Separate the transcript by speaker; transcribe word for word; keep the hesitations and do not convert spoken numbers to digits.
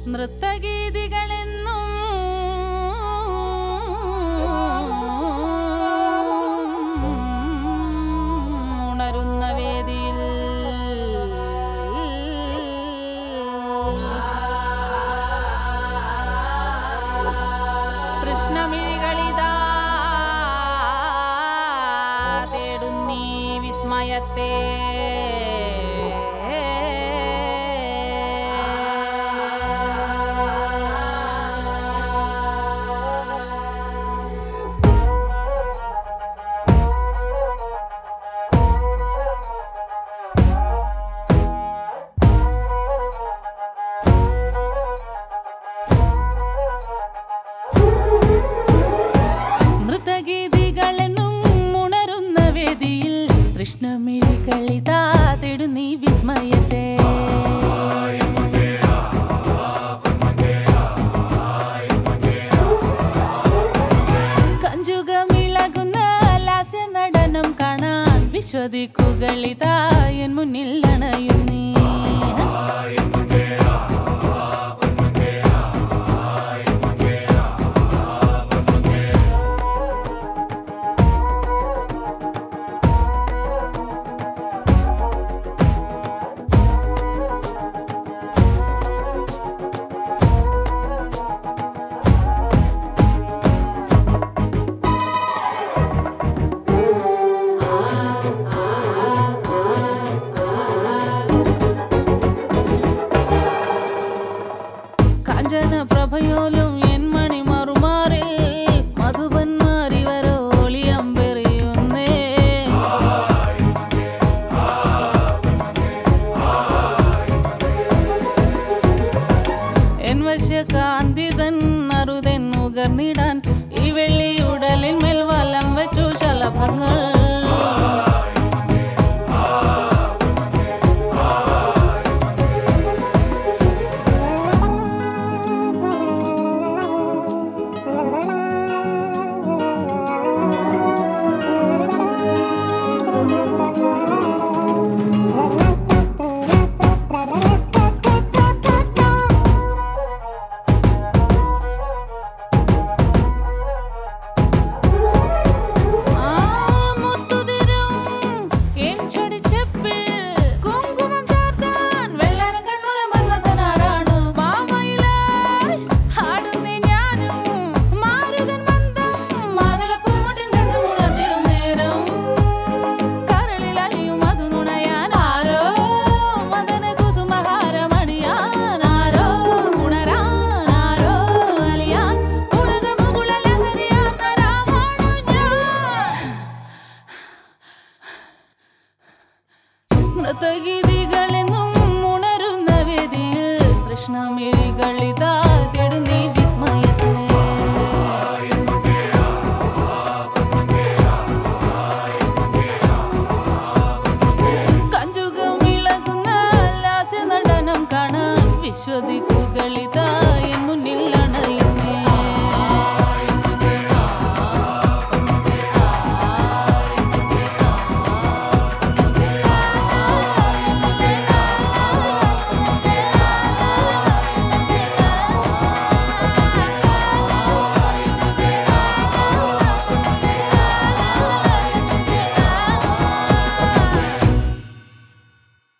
Speaker 1: നൃത്തഗീതികളെന്നും ഉണരുന്ന വേദിയിൽ കൃഷ്ണമിഴികളിതാ തേടുന്നീ വിസ്മയത്തെ. നൃത്തഗീതികളെന്നും ഉണരുന്ന വേദിയിൽ കൃഷ്ണമിഴികളിതാ തേടുന്നീ വിസ്മയത്തെ. കഞ്ചുകമിളകുന്ന ലാസ്യ നടനം കാണാൻ വിശ്വദിക്കുകളിതാ എൻ മുന്നിൽ അണയുന്നീ. പ്രഭയോലും എൻ മണി മറുമാറിൽ മധുപന്മാരിവരോ ഒളിയമ്പെറിയുന്നേ. എൻ വശ്യകാന്തിതൻ അറുതൻ നുകർന്നിടാൻ ഈ വെള്ളിയുടലിൻ മേൽ വലം വെച്ചു ശലഭങ്ങൾ. നൃത്തഗീതികളെന്നും ഉണരുന്ന വേദിയിൽ കൃഷ്ണമിഴികളിതാ തേടുന്നീ വിസ്മയത്തെ. കഞ്ചുകമിളകുന്ന ലാസ്യ നടനം കാണാൻ വിശ്വദിക്കുകളിതാ